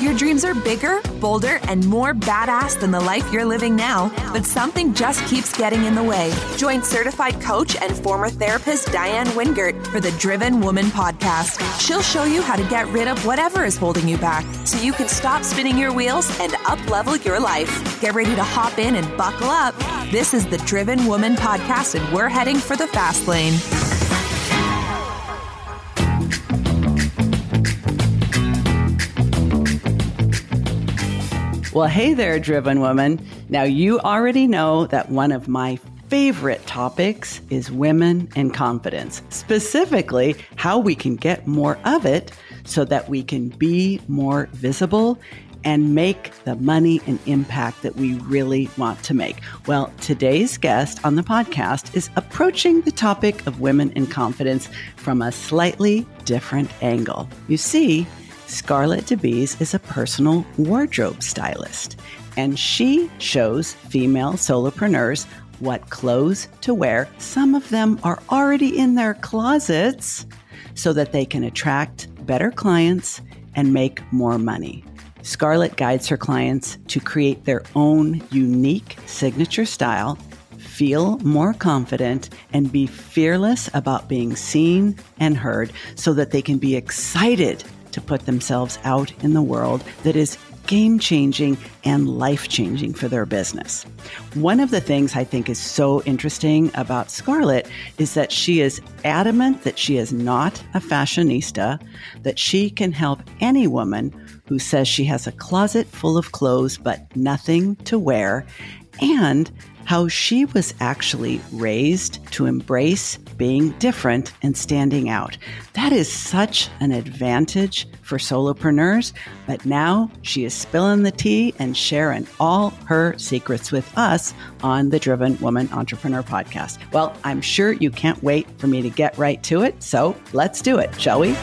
Your dreams are bigger, bolder, and more badass than the life you're living now, but something just keeps getting in the way. Join certified coach and former therapist Diane Wingert for the Driven Woman podcast. She'll show you how to get rid of whatever is holding you back so you can stop spinning your wheels and up-level your life. Get ready to hop in and buckle up. This is the Driven Woman podcast, and we're heading for the fast lane. Well, hey there, Driven Woman. Now, you already know that one of my favorite topics is women and confidence, specifically how we can get more of it so that we can be more visible and make the money and impact that we really want to make. Well, today's guest on the podcast is approaching the topic of women and confidence from a slightly different angle. You see, Scarlett DeBees is a personal wardrobe stylist, and she shows female solopreneurs what clothes to wear. Some of them are already in their closets so that they can attract better clients and make more money. Scarlett guides her clients to create their own unique signature style, feel more confident, and be fearless about being seen and heard so that they can be excited to put themselves out in the world that is game-changing and life-changing for their business. One of the things I think is so interesting about Scarlett is that she is adamant that she is not a fashionista, that she can help any woman who says she has a closet full of clothes but nothing to wear, and how she was actually raised to embrace being different and standing out. That is such an advantage for solopreneurs, but now she is spilling the tea and sharing all her secrets with us on the Driven Woman Entrepreneur podcast. Well, I'm sure you can't wait for me to get right to it, so let's do it, shall we?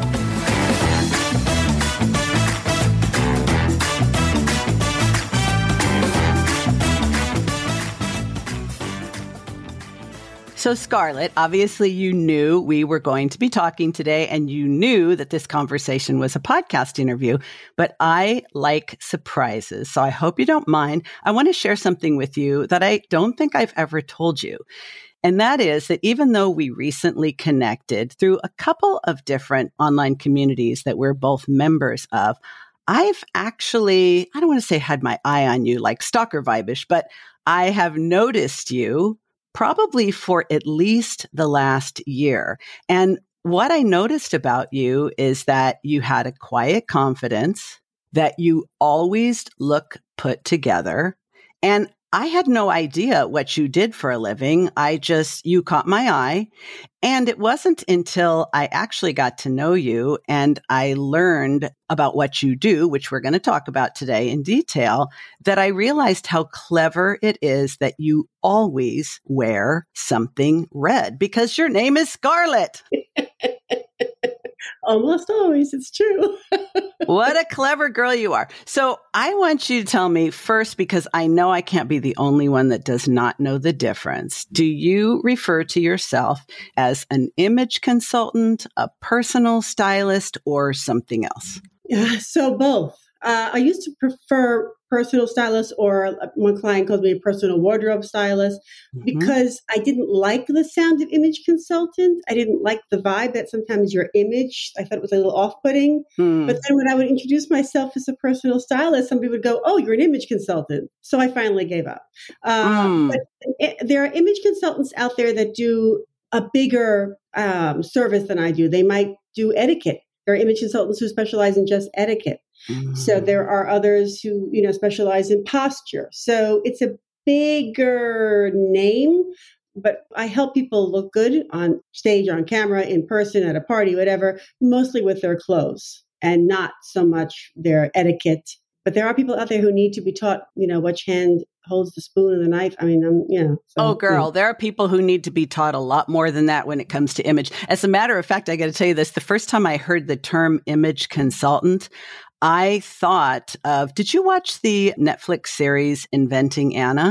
So Scarlett, obviously you knew we were going to be talking today, and you knew that this conversation was a podcast interview, but I like surprises. So I hope you don't mind. I want to share something with you that I don't think I've ever told you. And that is that even though we recently connected through a couple of different online communities that we're both members of, I've actually, I don't want to say had my eye on you like stalker vibe-ish, but I have noticed you probably for at least the last year. And what I noticed about you is that you had a quiet confidence, that you always look put together. And I had no idea what you did for a living. You caught my eye. And it wasn't until I actually got to know you and I learned about what you do, which we're going to talk about today in detail, that I realized how clever it is that you always wear something red because your name is Scarlett. Almost always. It's true. What a clever girl you are. So I want you to tell me first, because I know I can't be the only one that does not know the difference. Do you refer to yourself as an image consultant, a personal stylist, or something else? Yeah, so both. I used to prefer personal stylist, or one client calls me a personal wardrobe stylist, because I didn't like the sound of image consultant. I didn't like the vibe that sometimes your image, I thought it was a little off-putting. But then when I would introduce myself as a personal stylist, somebody would go, "Oh, you're an image consultant." So I finally gave up. But there are image consultants out there that do a bigger service than I do. They might do etiquette. There are image consultants who specialize in just etiquette. So there are others who, specialize in posture. So it's a bigger name, but I help people look good on stage, on camera, in person, at a party, whatever, mostly with their clothes and not so much their etiquette. But there are people out there who need to be taught, which hand holds the spoon and the knife. I mean, there are people who need to be taught a lot more than that when it comes to image. As a matter of fact, I got to tell you this, the first time I heard the term image consultant, I thought of, did you watch the Netflix series Inventing Anna?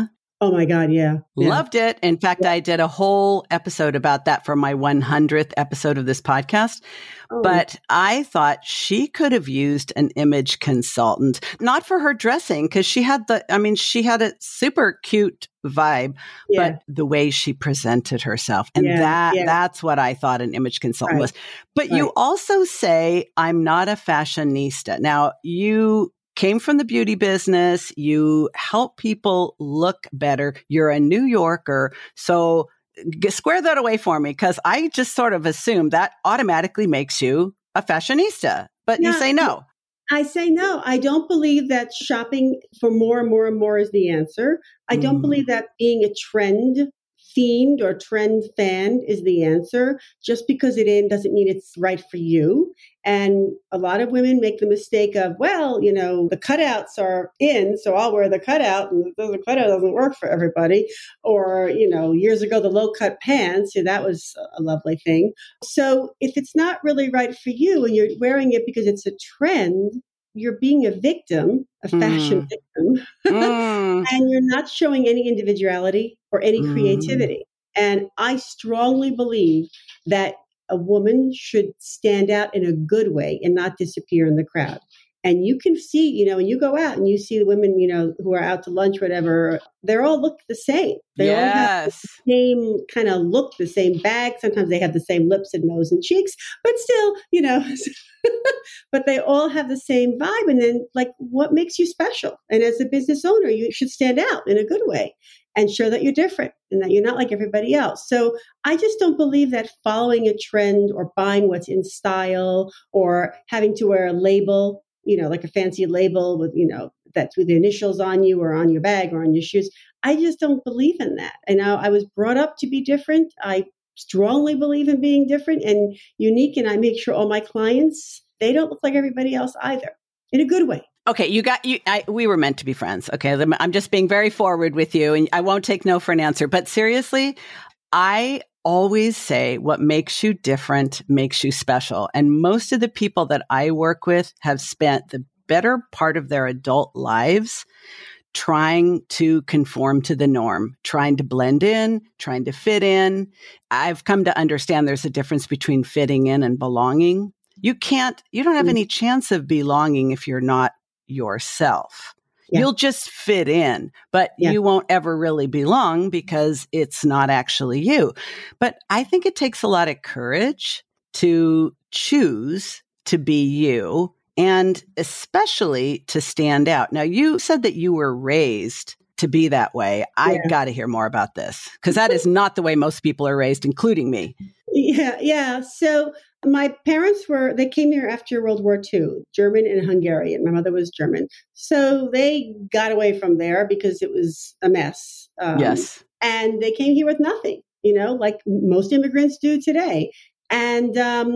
Oh my God. Yeah. Loved it. In fact, I did a whole episode about that for my 100th episode of this podcast. Oh. But I thought she could have used an image consultant, not for her dressing, because she had she had a super cute vibe, but the way she presented herself. And that's what I thought an image consultant was. But you also say, I'm not a fashionista. Now, you came from the beauty business. You help people look better. You're a New Yorker. So square that away for me, because I just sort of assume that automatically makes you a fashionista. But you say no. I say no. I don't believe that shopping for more and more and more is the answer. I don't believe that being a trend fiend or trend fan is the answer. Just because it in doesn't mean it's right for you. And a lot of women make the mistake of, well, the cutouts are in, so I'll wear the cutout, and the cutout doesn't work for everybody. Or, years ago, the low cut pants, that was a lovely thing. So if it's not really right for you and you're wearing it because it's a trend, you're being a victim, a fashion victim, and you're not showing any individuality or any creativity. And I strongly believe that a woman should stand out in a good way and not disappear in the crowd. And you can see, when you go out and you see the women, who are out to lunch, whatever, they all look the same. They all have the same kind of look, the same bag. Sometimes they have the same lips and nose and cheeks, but still, but they all have the same vibe. And then, what makes you special? And as a business owner, you should stand out in a good way and show that you're different and that you're not like everybody else. So I just don't believe that following a trend or buying what's in style or having to wear a label, like a fancy label with, that's with the initials on you or on your bag or on your shoes. I just don't believe in that. And I was brought up to be different. I strongly believe in being different and unique. And I make sure all my clients, they don't look like everybody else either, in a good way. Okay, we were meant to be friends. Okay, I'm just being very forward with you, and I won't take no for an answer. But seriously, I always say what makes you different makes you special. And most of the people that I work with have spent the better part of their adult lives trying to conform to the norm, trying to blend in, trying to fit in. I've come to understand there's a difference between fitting in and belonging. You don't have any chance of belonging if you're not yourself. Yeah. You'll just fit in, but you won't ever really belong because it's not actually you. But I think it takes a lot of courage to choose to be you and especially to stand out. Now, you said that you were raised to be that way. I got to hear more about this because that is not the way most people are raised, including me. Yeah. So my parents they came here after World War II, German and Hungarian. My mother was German. So they got away from there because it was a mess. Yes. And they came here with nothing, like most immigrants do today. And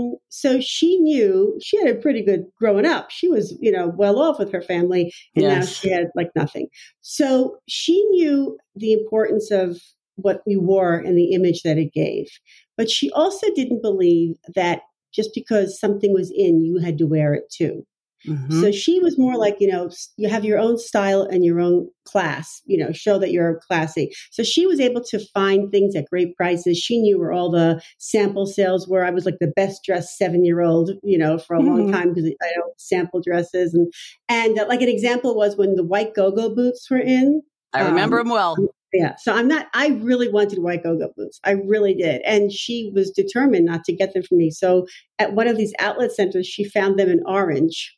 so she knew she had a pretty good growing up. She was, well off with her family. And now she had nothing. So she knew the importance of what we wore and the image that it gave. But she also didn't believe that just because something was in, you had to wear it too. Mm-hmm. So she was more like, you have your own style and your own class, show that you're classy. So she was able to find things at great prices. She knew where all the sample sales were. I was like the best dressed 7-year-old, for a long time because I don't sample dresses. And like an example was when the white go-go boots were in. I remember them well. Yeah. So I really wanted white go-go boots. I really did. And she was determined not to get them from me. So at one of these outlet centers, she found them in orange.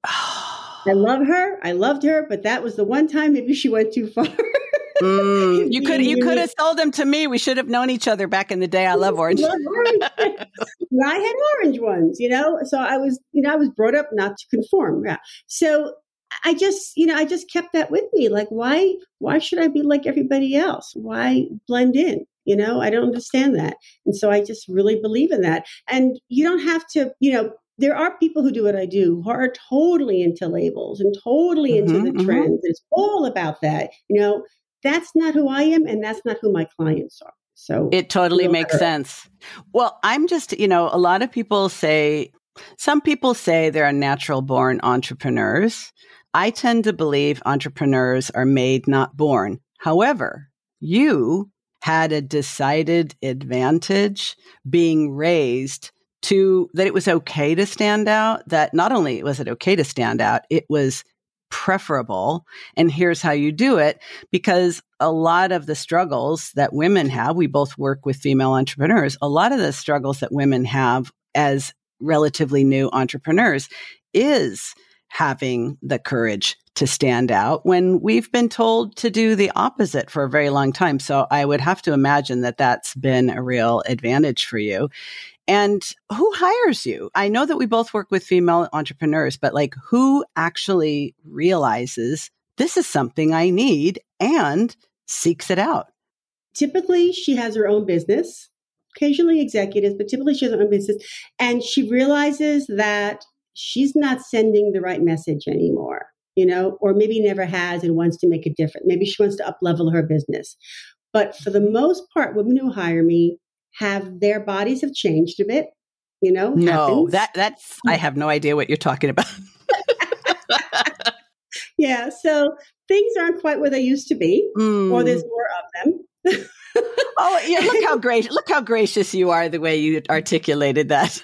I loved her, but that was the one time maybe she went too far. You could have sold them to me. We should have known each other back in the day. I love orange. I had orange ones, so I was brought up not to conform. Yeah. So I just kept that with me. Like, why should I be like everybody else? Why blend in? I don't understand that. And so I just really believe in that. And you don't have to, there are people who do what I do who are totally into labels and totally into the trends. It's all about that. That's not who I am, and that's not who my clients are. So it totally makes sense. Well, I'm just, a lot of people some people say they're natural born entrepreneurs. I tend to believe entrepreneurs are made, not born. However, you had a decided advantage being raised to that it was okay to stand out, that not only was it okay to stand out, it was preferable. And here's how you do it, because a lot of the struggles that women have, we both work with female entrepreneurs, a lot of the struggles that women have as relatively new entrepreneurs is having the courage to stand out when we've been told to do the opposite for a very long time. So I would have to imagine that that's been a real advantage for you. And who hires you? I know that we both work with female entrepreneurs, but like who actually realizes this is something I need and seeks it out? Typically, she has her own business, occasionally executives, but typically she has her own business. And she realizes that she's not sending the right message anymore, or maybe never has and wants to make a difference. Maybe she wants to up-level her business. But for the most part, women who hire me have their bodies have changed a bit, No, that's, I have no idea what you're talking about. Yeah. So things aren't quite where they used to be, or there's more of them. Oh, yeah. Look how gracious you are the way you articulated that.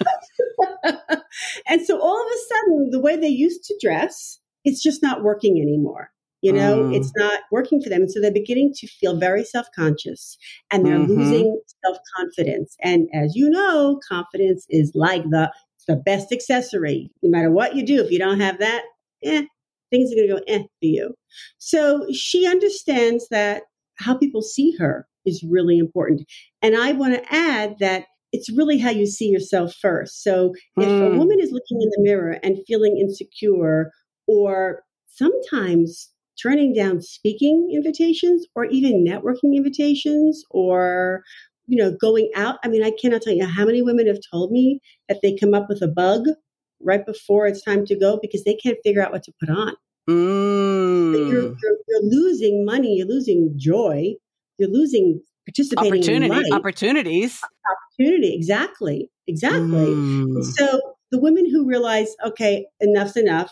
And so all of a sudden, the way they used to dress, it's just not working anymore. It's not working for them. And so they're beginning to feel very self-conscious and they're losing self-confidence. And as you know, confidence is like the best accessory. No matter what you do, if you don't have that, things are going to go for you. So she understands that how people see her is really important. And I want to add that it's really how you see yourself first. So if a woman is looking in the mirror and feeling insecure, or sometimes turning down speaking invitations or even networking invitations, or, going out. I mean, I cannot tell you how many women have told me that they come up with a bug right before it's time to go because they can't figure out what to put on. You're losing money, you're losing joy, you're losing participating in life. Opportunity, exactly. So the women who realize, okay, enough's enough.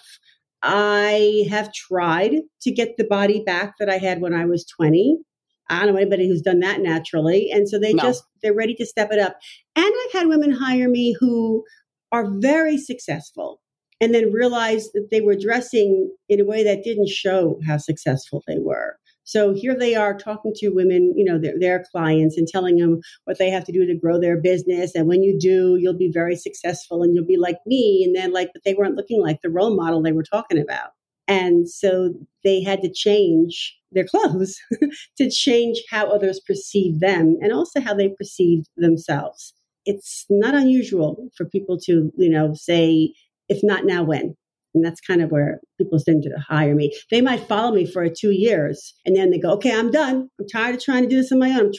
I have tried to get the body back that I had when I was 20. I don't know anybody who's done that naturally. And so they're ready to step it up. And I've had women hire me who are very successful and then realize that they were dressing in a way that didn't show how successful they were. So here they are talking to women, their clients, and telling them what they have to do to grow their business. And when you do, you'll be very successful and you'll be like me. And then but they weren't looking like the role model they were talking about. And so they had to change their clothes to change how others perceive them and also how they perceived themselves. It's not unusual for people to, say, if not now, when? And that's kind of where people tend to hire me. They might follow me for 2 years and then they go, okay, I'm done. I'm tired of trying to do this on my own. I'm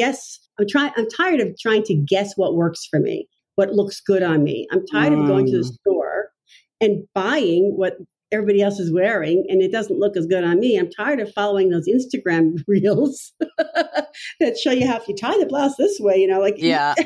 tired of trying to guess what works for me, what looks good on me. I'm tired of going to the store and buying what everybody else is wearing and it doesn't look as good on me. I'm tired of following those Instagram reels that show you how if you tie the blouse this way, Yeah.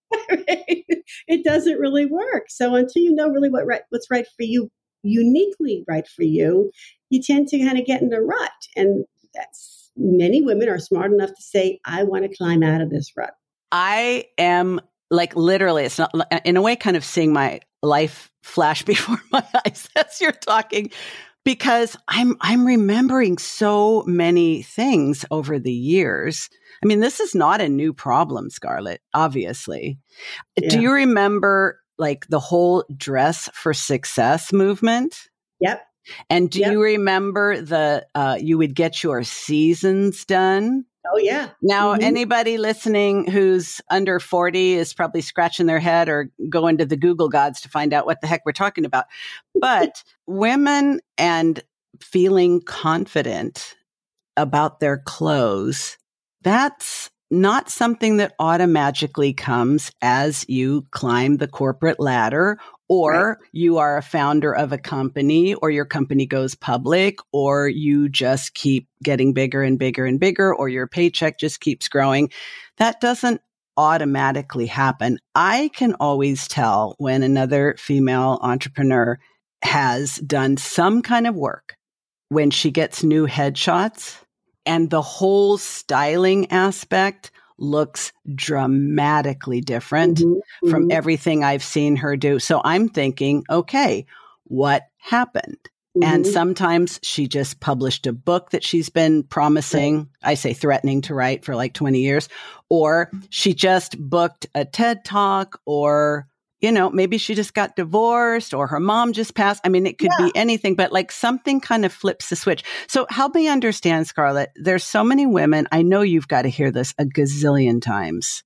It doesn't really work. So until you know really what's right for you, uniquely right for you, you tend to kind of get in a rut. And that's many women are smart enough to say, I want to climb out of this rut. I am literally, it's not in a way kind of seeing my life flash before my eyes as you're talking, because I'm remembering so many things over the years. I mean, this is not a new problem, Scarlett, obviously. Yeah. Do you remember the whole Dress for Success movement? Yep. And do you remember you would get your seasons done? Oh, yeah. Now, anybody listening who's under 40 is probably scratching their head or going to the Google gods to find out what the heck we're talking about. But women and feeling confident about their clothes, that's not something that automatically comes as you climb the corporate ladder, or you are a founder of a company, or your company goes public, or you just keep getting bigger and bigger and bigger, or your paycheck just keeps growing. That doesn't automatically happen. I can always tell when another female entrepreneur has done some kind of work when she gets new headshots And the whole styling aspect looks dramatically different from everything I've seen her do. So I'm thinking, okay, what happened? And sometimes she just published a book that she's been promising, I say threatening to write for like 20 years, or she just booked a TED Talk, or, you know, maybe she just got divorced or her mom just passed. I mean, it could be anything, but like something kind of flips the switch. So help me understand, Scarlett, there's so many women. I know you've got to hear this a gazillion times.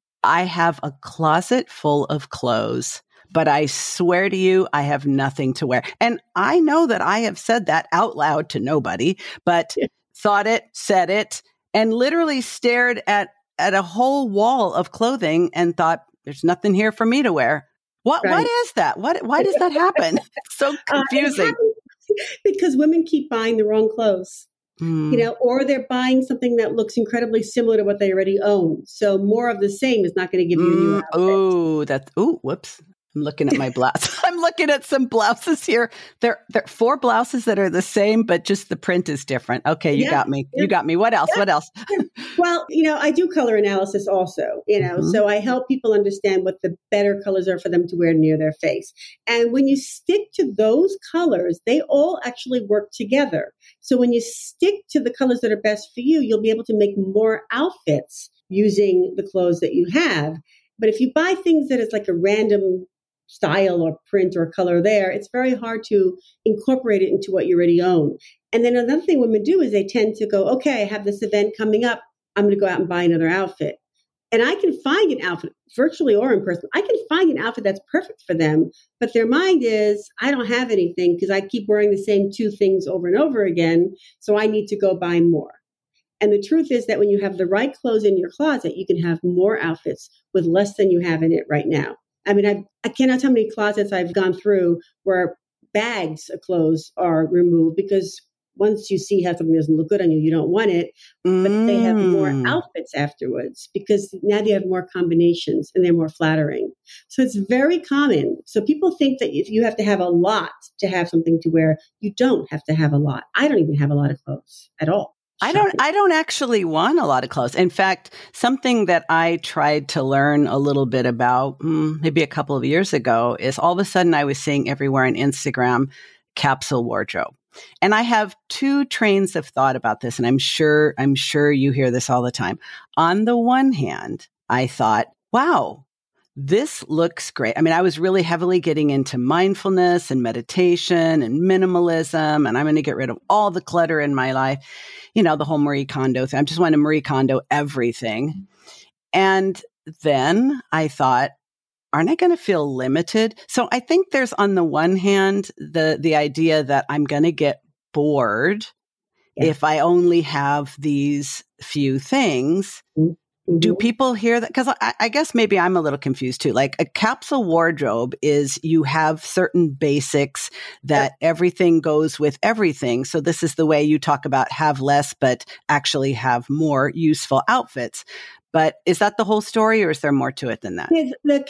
I have a closet full of clothes, but I swear to you, I have nothing to wear. And I know that I have said that out loud to nobody, but thought it, said it, and literally stared at a whole wall of clothing and thought, there's nothing here for me to wear. What is that? Why does that happen? It's so confusing. Because women keep buying the wrong clothes. You know, or they're buying something that looks incredibly similar to what they already own. So more of the same is not going to give you a new outfit. Whoops. I'm looking at my blouse. I'm looking at some blouses here. There are 4 blouses that are the same, but just the print is different. Okay, you got me. You got me. What else? What else? Well, you know, I do color analysis also, you know, so I help people understand what the better colors are for them to wear near their face. And when you stick to those colors, they all actually work together. So when you stick to the colors that are best for you, you'll be able to make more outfits using the clothes that you have. But if you buy things that is like a random style or print or color there, it's very hard to incorporate it into what you already own. And then another thing women do is they tend to go, okay, I have this event coming up. I'm going to go out and buy another outfit. And I can find an outfit, virtually or in person. I can find an outfit that's perfect for them. But their mind is, I don't have anything because I keep wearing the same 2 things over and over again. So I need to go buy more. And the truth is that when you have the right clothes in your closet, you can have more outfits with less than you have in it right now. I mean, I cannot tell how many closets I've gone through where bags of clothes are removed because once you see how something doesn't look good on you, you don't want it. But they have more outfits afterwards because now you have more combinations and they're more flattering. So it's very common. So people think that if you have to have a lot to have something to wear, you don't have to have a lot. I don't even have a lot of clothes at all. I don't actually want a lot of clothes. In fact, something that I tried to learn a little bit about maybe a couple of years ago is all of a sudden I was seeing everywhere on Instagram capsule wardrobe. And I have 2 trains of thought about this, and I'm sure you hear this all the time. On the one hand, I thought, wow, this looks great. I mean, I was really heavily getting into mindfulness and meditation and minimalism, and I'm going to get rid of all the clutter in my life. You know, the whole Marie Kondo thing. I just want to Marie Kondo everything. And then I thought, aren't I going to feel limited? So I think there's on the one hand, the idea that I'm going to get bored if I only have these few things. Do people hear that? Because I guess maybe I'm a little confused too. Like a capsule wardrobe is you have certain basics that everything goes with everything. So this is the way you talk about have less, but actually have more useful outfits. But is that the whole story, or is there more to it than that?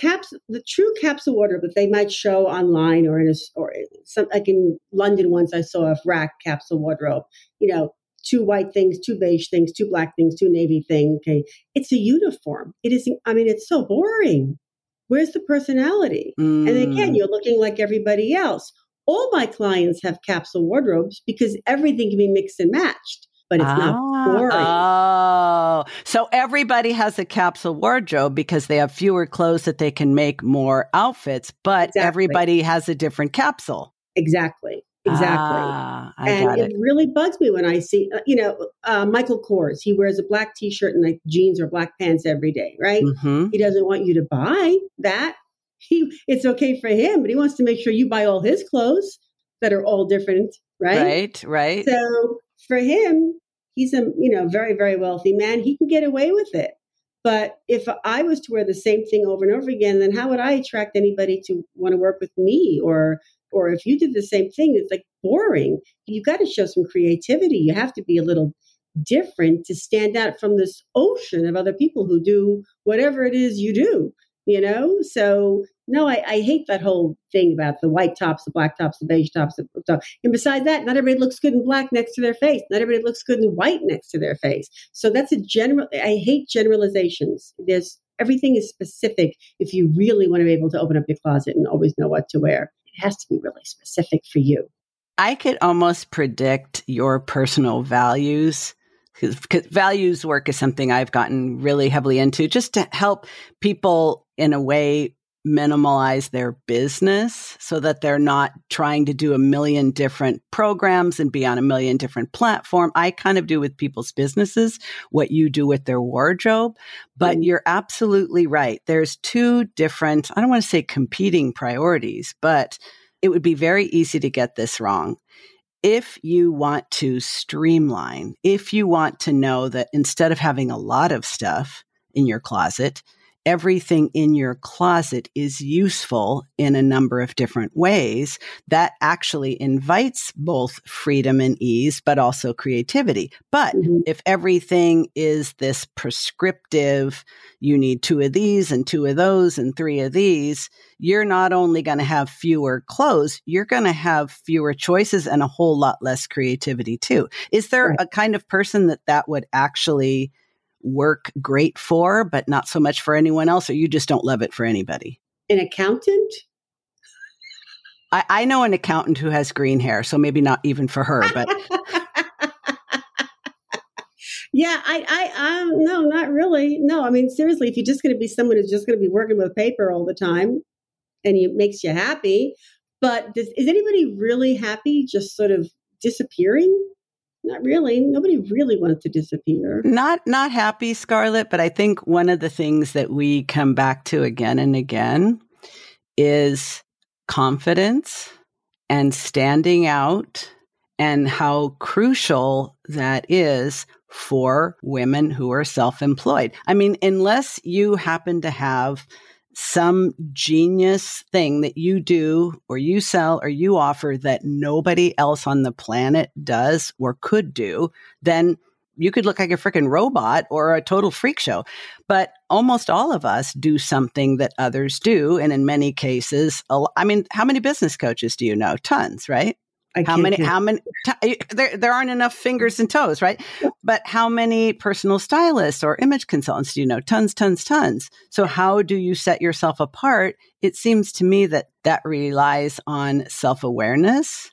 The true capsule wardrobe that they might show online or like in London once I saw a rack capsule wardrobe, you know, 2 white things, 2 beige things, 2 black things, 2 navy things. Okay. It's a uniform. It is, I mean, it's so boring. Where's the personality? And again, you're looking like everybody else. All my clients have capsule wardrobes because everything can be mixed and matched, but it's not boring. Oh, so everybody has a capsule wardrobe because they have fewer clothes that they can make more outfits, but everybody has a different capsule. Exactly. I got it. It really bugs me when I see, Michael Kors. He wears a black T-shirt and like jeans or black pants every day, right? He doesn't want you to buy that. It's okay for him, but he wants to make sure you buy all his clothes that are all different, right? Right. So for him, he's a very, very wealthy man. He can get away with it. But if I was to wear the same thing over and over again, then how would I attract anybody to want to work with me? Or if you did the same thing, it's like boring. You got to show some creativity. You have to be a little different to stand out from this ocean of other people who do whatever it is you do. So no, I hate that whole thing about the white tops, the black tops, the beige tops. And besides that, not everybody looks good in black next to their face. Not everybody looks good in white next to their face. So that's I hate generalizations. Everything is specific if you really want to be able to open up your closet and always know what to wear. It has to be really specific for you. I could almost predict your personal values, because values work is something I've gotten really heavily into just to help people in a way minimalize their business so that they're not trying to do a million different programs and be on a million different platforms. I kind of do with people's businesses what you do with their wardrobe, but you're absolutely right. There's two different, I don't want to say competing priorities, but it would be very easy to get this wrong. If you want to streamline, if you want to know that instead of having a lot of stuff in your closet, everything in your closet is useful in a number of different ways, that actually invites both freedom and ease, but also creativity. But if everything is this prescriptive, you need 2 of these and 2 of those and 3 of these, you're not only going to have fewer clothes, you're going to have fewer choices and a whole lot less creativity too. Is there a kind of person that would actually work great for, but not so much for anyone else, or you just don't love it for anybody? An accountant? I know an accountant who has green hair, so maybe not even for her, but yeah, no, not really. No, I mean, seriously, if you're just going to be someone who's just going to be working with paper all the time and it makes you happy, but is anybody really happy just sort of disappearing? Not really. Nobody really wants to disappear. Not happy, Scarlett, but I think one of the things that we come back to again and again is confidence and standing out and how crucial that is for women who are self-employed. I mean, unless you happen to have some genius thing that you do or you sell or you offer that nobody else on the planet does or could do, then you could look like a freaking robot or a total freak show. But almost all of us do something that others do. And in many cases, I mean, how many business coaches do you know? Tons, right? How many, there aren't enough fingers and toes, right? But how many personal stylists or image consultants do you know? Tons, tons, tons. So how do you set yourself apart? It seems to me that relies on self-awareness,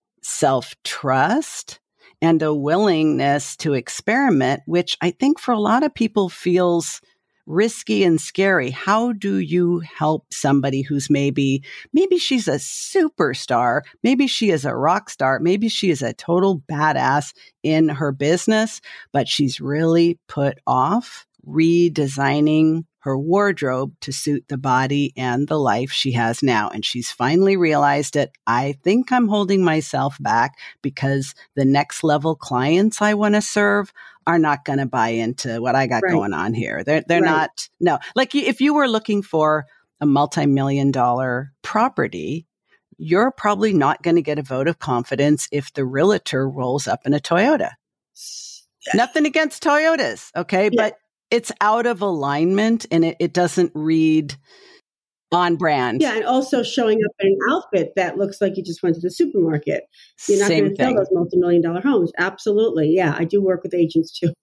self-trust, and a willingness to experiment, which I think for a lot of people feels risky and scary. How do you help somebody who's maybe she's a superstar, maybe she is a rock star, maybe she is a total badass in her business, but she's really put off redesigning her wardrobe to suit the body and the life she has now. And she's finally realized it. I think I'm holding myself back because the next level clients I want to serve are not going to buy into what I got going on here. They're not, no. Like if you were looking for a multi-million-dollar property, you're probably not going to get a vote of confidence if the realtor rolls up in a Toyota. Nothing against Toyotas, okay? Yeah. But it's out of alignment and it doesn't read on brand. Yeah, and also showing up in an outfit that looks like you just went to the supermarket. You're not going to sell those multi-million-dollar homes. Absolutely. Yeah, I do work with agents too.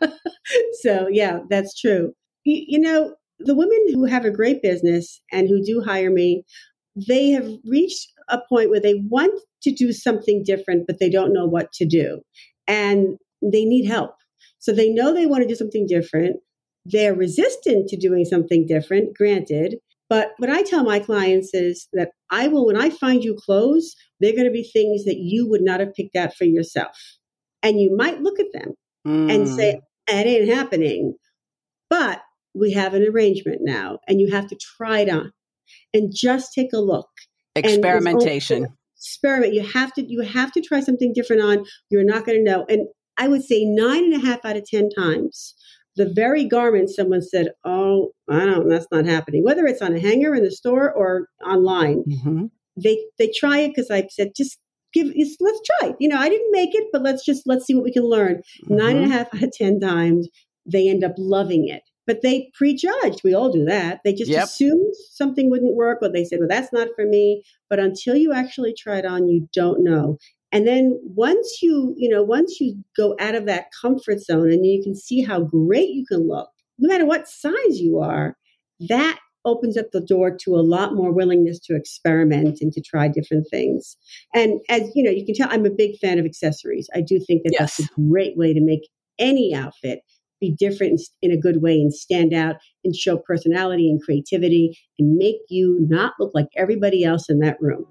So yeah, that's true. You know, the women who have a great business and who do hire me, they have reached a point where they want to do something different, but they don't know what to do. And they need help. So they know they want to do something different. They're resistant to doing something different, granted. But what I tell my clients is that when I find you clothes, they're going to be things that you would not have picked out for yourself. And you might look at them and say, it ain't happening. But we have an arrangement now and you have to try it on and just take a look. Experimentation. Experiment. You have to try something different on. You're not going to know. And I would say 9.5 out of 10 times, the very garment someone said, oh, that's not happening. Whether it's on a hanger in the store or online, they try it because I said, let's try it. You know, I didn't make it, but let's see what we can learn. 9.5 out of 10 times, they end up loving it. but they prejudged. We all do that. They just assumed something wouldn't work, or they said, well, that's not for me. But until you actually try it on, you don't know. And then once you go out of that comfort zone and you can see how great you can look, no matter what size you are, that opens up the door to a lot more willingness to experiment and to try different things. And as you can tell, I'm a big fan of accessories. I do think that that's a great way to make any outfit be different in a good way and stand out and show personality and creativity and make you not look like everybody else in that room.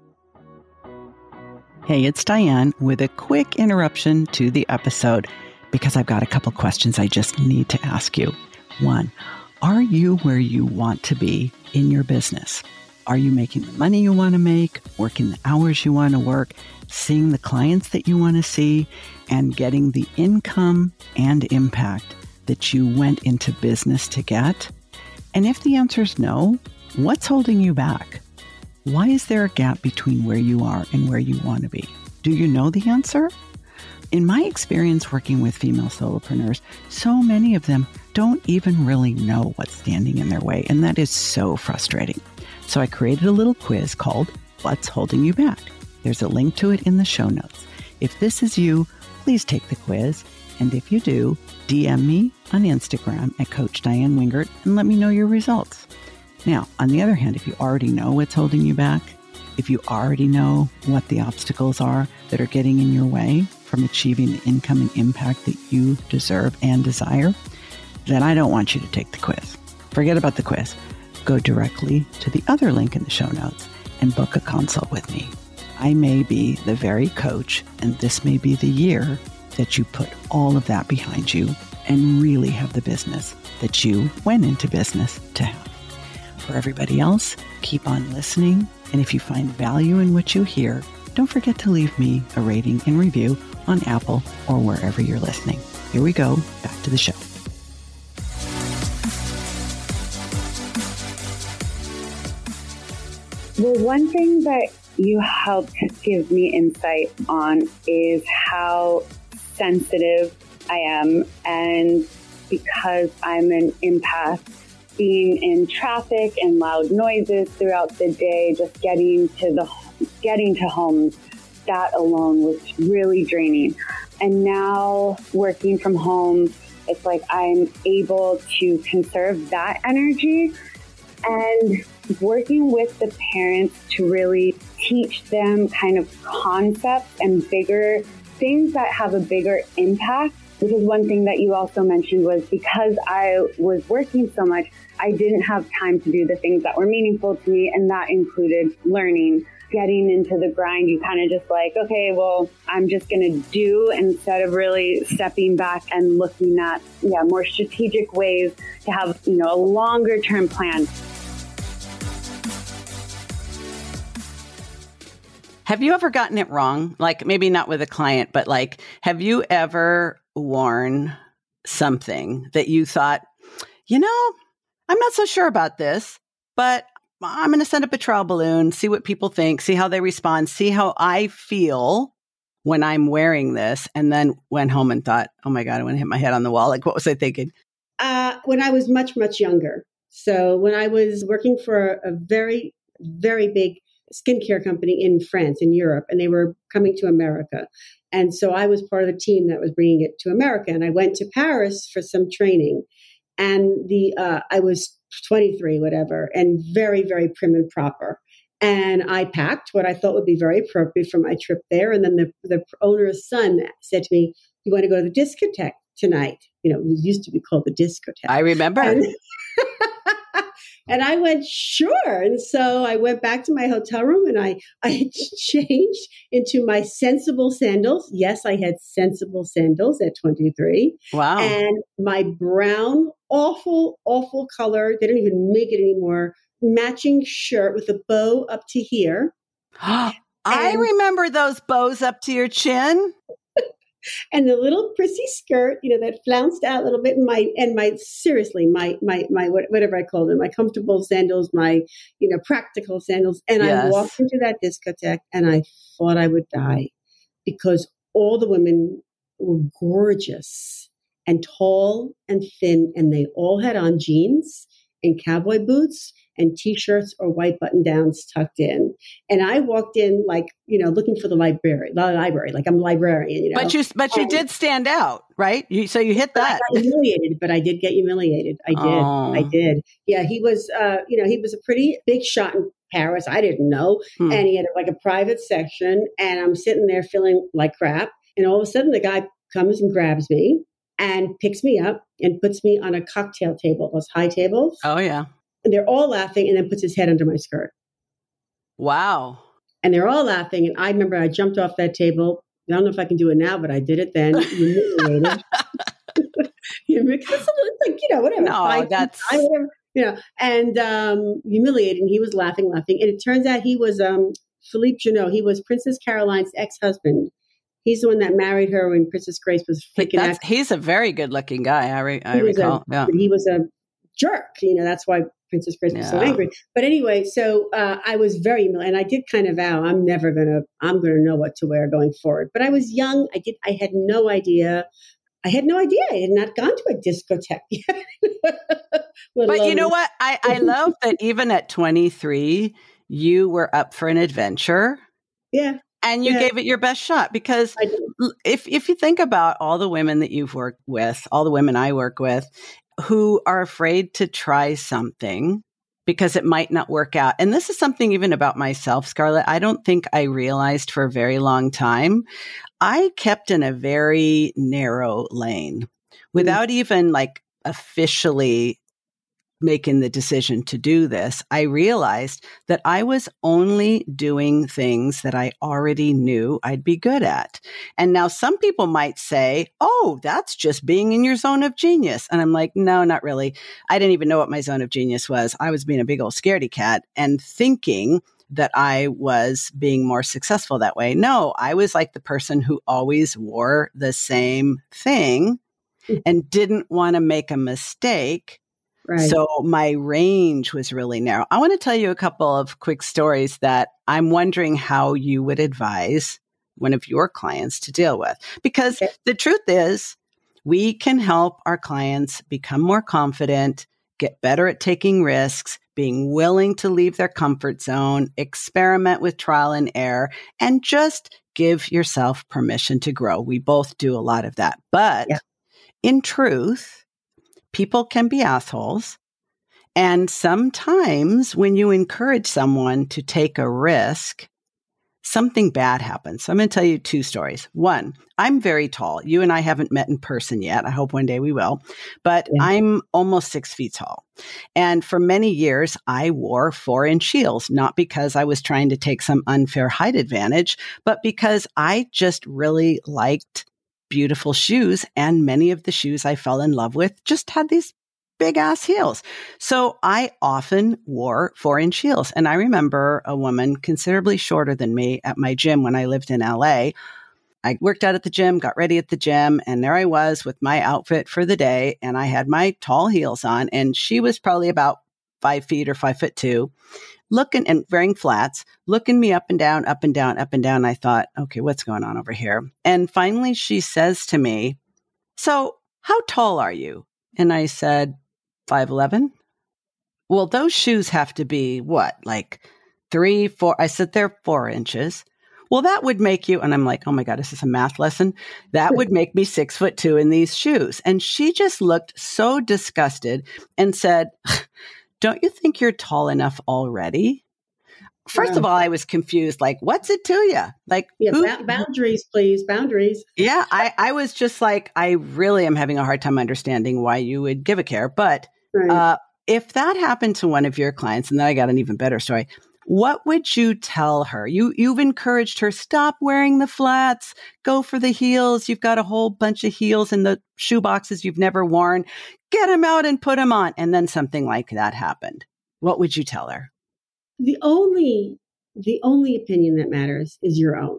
Hey, it's Diane with a quick interruption to the episode because I've got a couple questions I just need to ask you. 1, are you where you want to be in your business? Are you making the money you want to make, working the hours you want to work, seeing the clients that you want to see, and getting the income and impact that you went into business to get? And if the answer is no, what's holding you back? Why is there a gap between where you are and where you want to be? Do you know the answer? In my experience working with female solopreneurs, so many of them don't even really know what's standing in their way, and that is so frustrating. So I created a little quiz called What's Holding You Back? There's a link to it in the show notes. If this is you, please take the quiz, and if you do, DM me on Instagram at Coach Diane Wingert and let me know your results. Now, on the other hand, if you already know what's holding you back, if you already know what the obstacles are that are getting in your way from achieving the income and impact that you deserve and desire, then I don't want you to take the quiz. Forget about the quiz. Go directly to the other link in the show notes and book a consult with me. I may be the very coach, and this may be the year that you put all of that behind you and really have the business that you went into business to have. For everybody else, keep on listening. And if you find value in what you hear, don't forget to leave me a rating and review on Apple or wherever you're listening. Here we go. Back to the show. Well, one thing that you helped give me insight on is how sensitive I am. And because I'm an empath, being in traffic and loud noises throughout the day, just getting to homes, that alone was really draining. And now working from home, it's like I'm able to conserve that energy and working with the parents to really teach them kind of concepts and bigger things that have a bigger impact. Because one thing that you also mentioned was because I was working so much, I didn't have time to do the things that were meaningful to me. And that included learning, getting into the grind. You kind of just like, okay, well, I'm just going to do instead of really stepping back and looking at more strategic ways to have, a longer term plan. Have you ever gotten it wrong? Like maybe not with a client, but like, have you ever worn something that you thought, I'm not so sure about this, but I'm going to send up a trial balloon, see what people think, see how they respond, see how I feel when I'm wearing this. And then went home and thought, oh my God, I want to hit my head on the wall. Like, what was I thinking? When I was much, much younger. So when I was working for a very, very big skincare company in France, in Europe, and they were coming to America. And so I was part of the team that was bringing it to America. And I went to Paris for some training. And I was 23, whatever, and very, very prim and proper. And I packed what I thought would be very appropriate for my trip there. And then the owner's son said to me, "You want to go to the discotheque tonight?" It used to be called the discotheque. I remember. And I went, sure. And so I went back to my hotel room and I changed into my sensible sandals. Yes, I had sensible sandals at 23. Wow. And my brown, awful, awful color, they don't even make it anymore, matching shirt with a bow up to here. I remember those bows up to your chin. And the little prissy skirt, that flounced out a little bit, and my whatever I call them, my comfortable sandals, my practical sandals, and yes. I walked into that discotheque, and I thought I would die because all the women were gorgeous, and tall and thin, and they all had on jeans and cowboy boots and T-shirts or white button-downs tucked in. And I walked in like, looking for the library, like I'm a librarian, But you did stand out, right? So you hit that. I got humiliated, but I did get humiliated. I did. Yeah, he was, he was a pretty big shot in Paris. I didn't know. And he had like a private section, and I'm sitting there feeling like crap. And all of a sudden the guy comes and grabs me and picks me up and puts me on a cocktail table, those high tables. Oh, yeah. And they're all laughing, and then puts his head under my skirt. Wow. And they're all laughing. And I remember I jumped off that table. I don't know if I can do it now, but I did it then. Humiliated. It's like, whatever. No, that's... whatever, and humiliated. And he was laughing. And it turns out he was Philippe Junot. He was Princess Caroline's ex-husband. He's the one that married her when Princess Grace was freaking out. He's a very good-looking guy, I recall. He was a jerk. That's why Princess Grace was so angry. But anyway, so I was very humiliated, and I did kind of vow I'm gonna know what to wear going forward. But I was young. I had no idea. I had not gone to a discotheque yet. But you know what? I love that even at 23, you were up for an adventure. Yeah. And you gave it your best shot, because if you think about all the women that you've worked with, all the women I work with, who are afraid to try something because it might not work out. And this is something even about myself, Scarlett, I don't think I realized for a very long time. I kept in a very narrow lane without even like officially making the decision to do this. I realized that I was only doing things that I already knew I'd be good at. And now some people might say, oh, that's just being in your zone of genius. And I'm like, no, not really. I didn't even know what my zone of genius was. I was being a big old scaredy cat and thinking that I was being more successful that way. No, I was like the person who always wore the same thing and didn't want to make a mistake. Right. So my range was really narrow. I want to tell you a couple of quick stories that I'm wondering how you would advise one of your clients to deal with. Because the truth is, we can help our clients become more confident, get better at taking risks, being willing to leave their comfort zone, experiment with trial and error, and just give yourself permission to grow. We both do a lot of that. But in truth, people can be assholes. And sometimes when you encourage someone to take a risk, something bad happens. So I'm going to tell you two stories. One, I'm very tall. You and I haven't met in person yet. I hope one day we will. But I'm almost 6 feet tall. And for many years, I wore 4-inch heels, not because I was trying to take some unfair height advantage, but because I just really liked beautiful shoes, and many of the shoes I fell in love with just had these big ass heels. So I often wore 4-inch heels. And I remember a woman considerably shorter than me at my gym when I lived in LA. I worked out at the gym, got ready at the gym, and there I was with my outfit for the day. And I had my tall heels on, and she was probably about 5 feet or 5'2", looking and wearing flats, looking me up and down, up and down, up and down. I thought, okay, what's going on over here? And finally she says to me, so how tall are you? And I said, 5'11". Well, those shoes have to be what, like 3, 4? I said, they're 4 inches. Well, that would make you, and I'm like, oh my God, is this a math lesson? That would make me 6'2" in these shoes. And she just looked so disgusted and said, don't you think you're tall enough already? First of all, I was confused. Like, what's it to you? Like, boundaries, please. Boundaries. Yeah. I was just like, I really am having a hard time understanding why you would give a care. But if that happened to one of your clients, and then I got an even better story, what would you tell her? You've encouraged her, stop wearing the flats, go for the heels. You've got a whole bunch of heels in the shoe boxes you've never worn. Get them out and put them on. And then something like that happened. What would you tell her? The only opinion that matters is your own.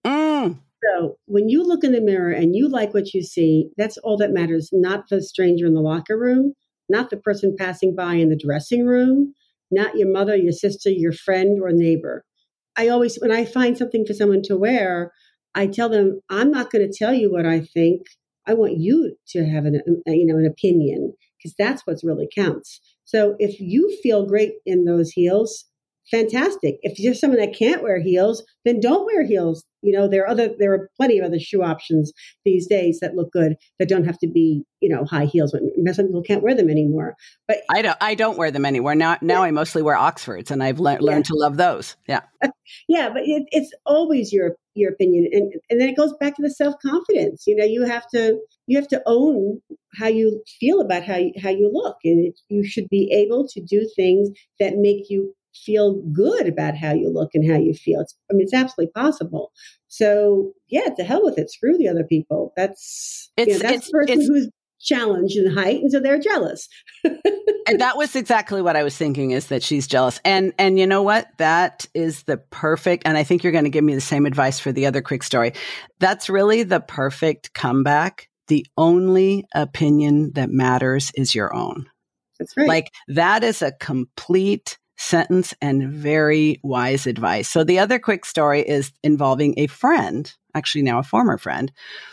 So when you look in the mirror and you like what you see, that's all that matters. Not the stranger in the locker room, not the person passing by in the dressing room, not your mother, your sister, your friend, or neighbor. I always, when I find something for someone to wear, I tell them, I'm not going to tell you what I think. I want you to have an opinion, because that's what's really counts. So if you feel great in those heels, fantastic. If you're someone that can't wear heels, then don't wear heels. There are plenty of other shoe options these days that look good, that don't have to be, high heels. Some people can't wear them anymore. But I don't wear them anymore. Now I mostly wear Oxfords, and I've learned to love those. Yeah. Yeah, but it's always your opinion. And then it goes back to the self-confidence. You have to own how you feel about how you look. And you should be able to do things that make you feel good about how you look and how you feel. It's absolutely possible. So yeah, to hell with it. Screw the other people. That's the person who's challenged in height, and so they're jealous. And that was exactly what I was thinking, is that she's jealous. And you know what? That is the perfect, and I think you're going to give me the same advice for the other quick story. That's really the perfect comeback. The only opinion that matters is your own. That's right. Like, that is a complete sentence and very wise advice. So the other quick story is involving a friend, actually now a former friend.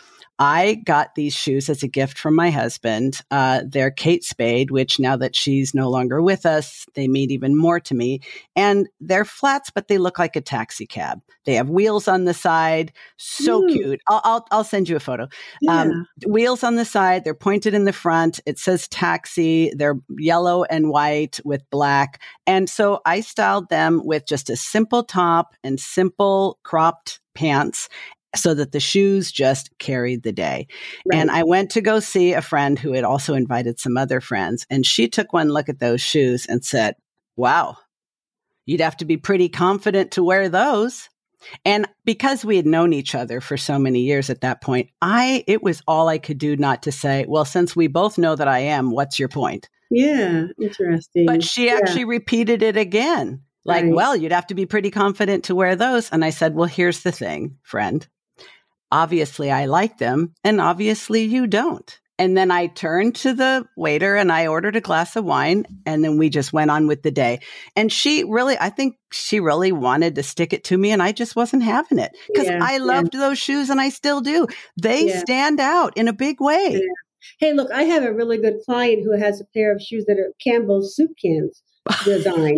I got these shoes as a gift from my husband. They're Kate Spade, which now that she's no longer with us, they mean even more to me. And they're flats, but they look like a taxi cab. They have wheels on the side. So cute. I'll send you a photo. Yeah. Wheels on the side. They're pointed in the front. It says taxi. They're yellow and white with black. And so I styled them with just a simple top and simple cropped pants, so that the shoes just carried the day. Right. And I went to go see a friend who had also invited some other friends. And she took one look at those shoes and said, wow, you'd have to be pretty confident to wear those. And because we had known each other for so many years at that point, it was all I could do not to say, well, since we both know that I am, what's your point? Yeah, interesting. But she actually repeated it again. Like, right. Well, you'd have to be pretty confident to wear those. And I said, well, here's the thing, friend. Obviously, I like them, and obviously you don't. And then I turned to the waiter and I ordered a glass of wine, and then we just went on with the day. And I think she really wanted to stick it to me, and I just wasn't having it, because I loved those shoes, and I still do. They stand out in a big way. Yeah. Hey, look, I have a really good client who has a pair of shoes that are Campbell's soup cans design.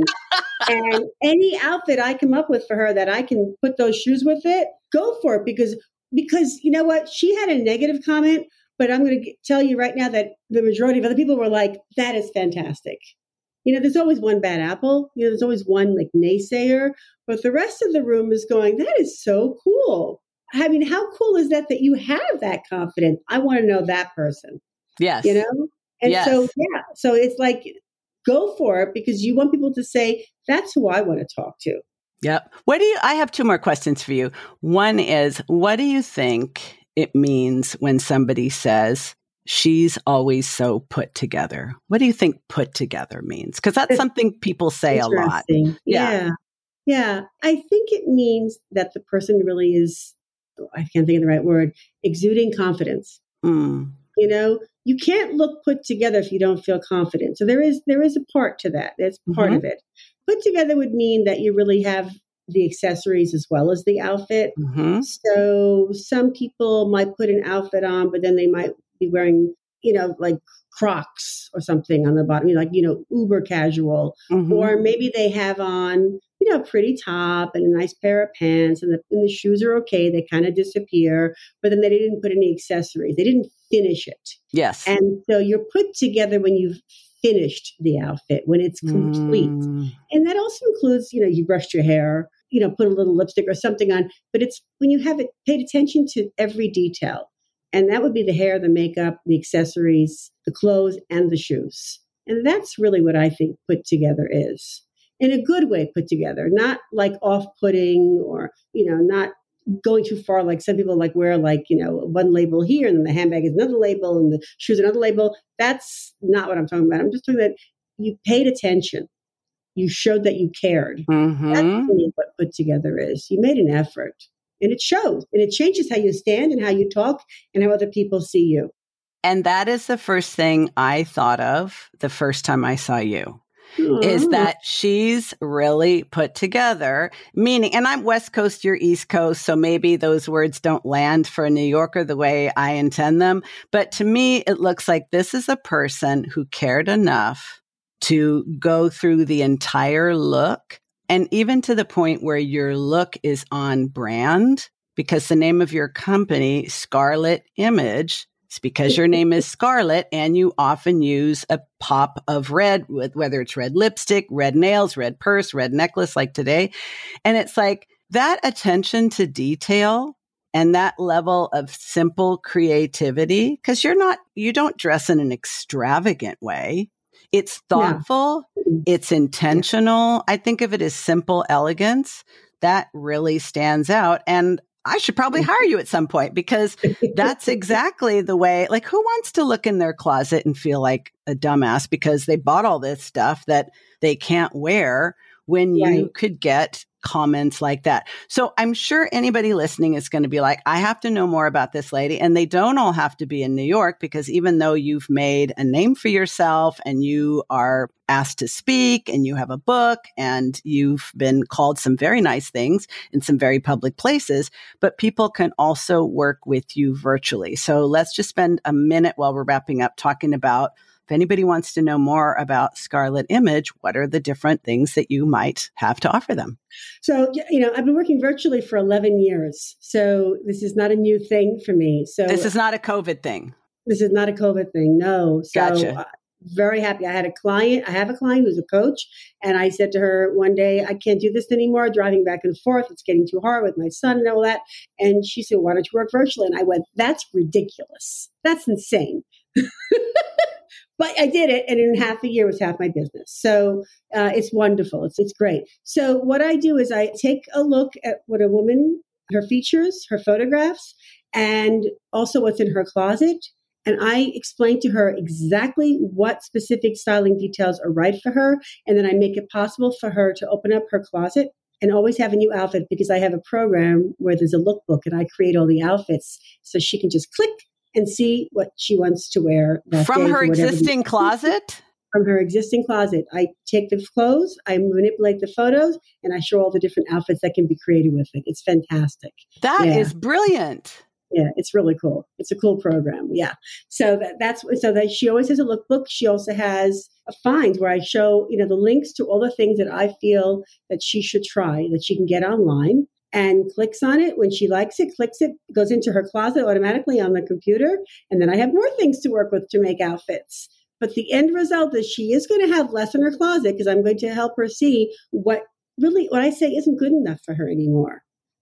And any outfit I come up with for her that I can put those shoes with it, go for it, because you know what? She had a negative comment, but I'm going to tell you right now that the majority of other people were like, that is fantastic. There's always one bad apple. There's always one like naysayer, but the rest of the room is going, that is so cool. I mean, how cool is that you have that confidence? I want to know that person. Yes. And so it's like, go for it, because you want people to say, that's who I want to talk to. Yep. I have two more questions for you. One is, what do you think it means when somebody says she's always so put together? What do you think put together means? Because that's something people say a lot. Yeah. I think it means that the person really is, I can't think of the right word, exuding confidence. You can't look put together if you don't feel confident. So there is a part to that. That's part of it. Put together would mean that you really have the accessories as well as the outfit. So some people might put an outfit on, but then they might be wearing, like Crocs or something on the bottom, uber casual. Or maybe they have on, a pretty top and a nice pair of pants, and the shoes are okay. They kind of disappear, but then they didn't put any accessories. They didn't finish it. Yes. And so you're put together when you've finished the outfit, when it's complete. And that also includes, you brushed your hair, put a little lipstick or something on, but it's when you have it paid attention to every detail. And that would be the hair, the makeup, the accessories, the clothes, and the shoes. And that's really what I think put together is. In a good way put together, not like off-putting or, not going too far. Like some people wear one label here, and then the handbag is another label and the shoes another label. That's not what I'm talking about. I'm just talking about you paid attention. You showed that you cared. That's really what put together is. You made an effort, and it shows, and it changes how you stand and how you talk and how other people see you. And that is the first thing I thought of the first time I saw you. is that she's really put together, meaning, and I'm West Coast, you're East Coast, so maybe those words don't land for a New Yorker the way I intend them. But to me, it looks like this is a person who cared enough to go through the entire look, and even to the point where your look is on brand, because the name of your company, Scarlet Image, it's because your name is Scarlet and you often use a pop of red, with whether it's red lipstick, red nails, red purse, red necklace like today. And it's like that attention to detail and that level of simple creativity, because you don't dress in an extravagant way. It's thoughtful. It's intentional. I think of it as simple elegance. That really stands out. And I should probably hire you at some point, because that's exactly the way, like, who wants to look in their closet and feel like a dumbass because they bought all this stuff that they can't wear when you could get comments like that. So I'm sure anybody listening is going to be like, I have to know more about this lady. And they don't all have to be in New York, because even though you've made a name for yourself and you are asked to speak and you have a book and you've been called some very nice things in some very public places, but people can also work with you virtually. So let's just spend a minute while we're wrapping up talking about, if anybody wants to know more about Scarlet Image, what are the different things that you might have to offer them? So, I've been working virtually for 11 years. So this is not a new thing for me. So this is not a COVID thing. This is not a COVID thing. No. So gotcha. Very happy. I have a client who's a coach. And I said to her one day, I can't do this anymore, driving back and forth. It's getting too hard with my son and all that. And she said, why don't you work virtually? And I went, that's ridiculous. That's insane. But I did it, and in half a year was half my business. So it's wonderful. It's great. So what I do is I take a look at what a woman, her features, her photographs, and also what's in her closet. And I explain to her exactly what specific styling details are right for her. And then I make it possible for her to open up her closet and always have a new outfit, because I have a program where there's a lookbook and I create all the outfits so she can just click and see what she wants to wear that from day her existing closet. From her existing closet. I take the clothes, I manipulate the photos, and I show all the different outfits that can be created with it. It's fantastic. That is brilliant. Yeah, it's really cool. It's a cool program. Yeah. So that she always has a lookbook. She also has a find where I show, the links to all the things that I feel that she should try, that she can get online, and clicks on it. When she likes it, clicks it, goes into her closet automatically on the computer. And then I have more things to work with to make outfits. But the end result is she is going to have less in her closet, because I'm going to help her see what I say isn't good enough for her anymore.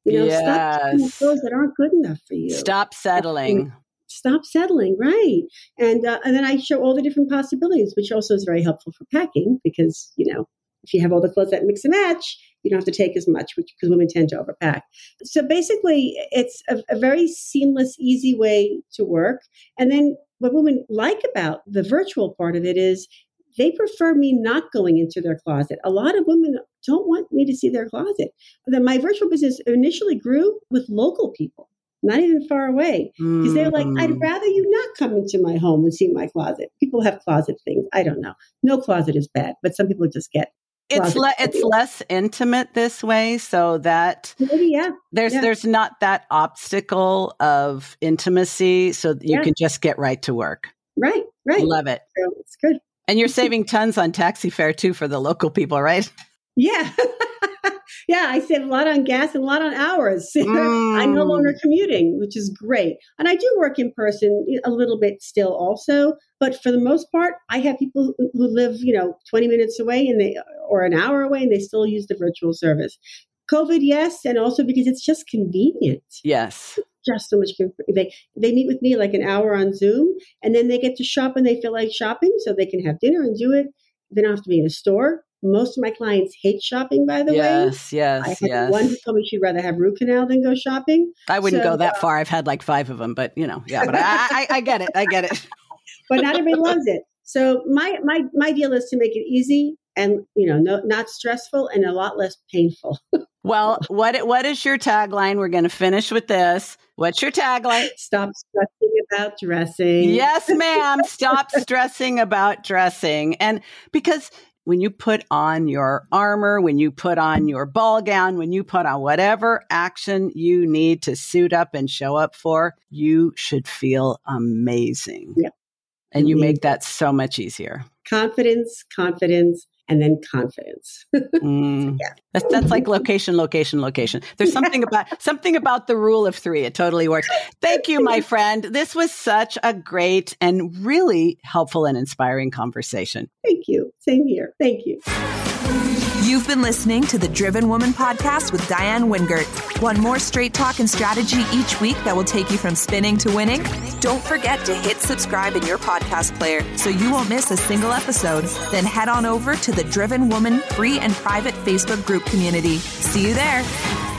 Stop doing clothes that aren't good enough for you. Stop settling. Stop settling, right? And then I show all the different possibilities, which also is very helpful for packing, because, if you have all the clothes that mix and match, you don't have to take as much, because women tend to overpack. So basically, it's a very seamless, easy way to work. And then what women like about the virtual part of it is they prefer me not going into their closet. A lot of women don't want me to see their closet. My virtual business initially grew with local people, not even far away, because they're like, I'd rather you not come into my home and see my closet. People have closet things. I don't know. No closet is bad, but some people just get it's less intimate this way, so that there's not that obstacle of intimacy, so that you can just get right to work. Right. Love it. So it's good. And you're saving tons on taxi fare too for the local people, right? Yeah. Yeah, I save a lot on gas and a lot on hours. I'm no longer commuting, which is great. And I do work in person a little bit still also. But for the most part, I have people who live, 20 minutes away or an hour away, and they still use the virtual service. COVID, yes. And also because it's just convenient. Yes. Just so much. They meet with me like an hour on Zoom, and then they get to shop when they feel like shopping, so they can have dinner and do it. They don't have to be in a store. Most of my clients hate shopping, by the way. Yes. I had one who told me she'd rather have root canal than go shopping. I wouldn't go that far. I've had like 5 of them, but but I get it. But not everybody loves it. So my deal is to make it easy and, not stressful and a lot less painful. Well, what is your tagline? We're going to finish with this. What's your tagline? Stop stressing about dressing. Yes, ma'am. Stop stressing about dressing. And because when you put on your armor, when you put on your ball gown, when you put on whatever action you need to suit up and show up for, you should feel amazing. Yep. And you make that so much easier. Confidence, and then confidence. Yeah. That's like location. There's something about the rule of 3. It totally works. Thank you, my friend. This was such a great and really helpful and inspiring conversation. Thank you. Same here. Thank you. You've been listening to the Driven Woman podcast with Diane Wingert. Want more straight talk and strategy each week that will take you from spinning to winning? Don't forget to hit subscribe in your podcast player so you won't miss a single episode. Then head on over to the Driven Woman free and private Facebook group community. See you there.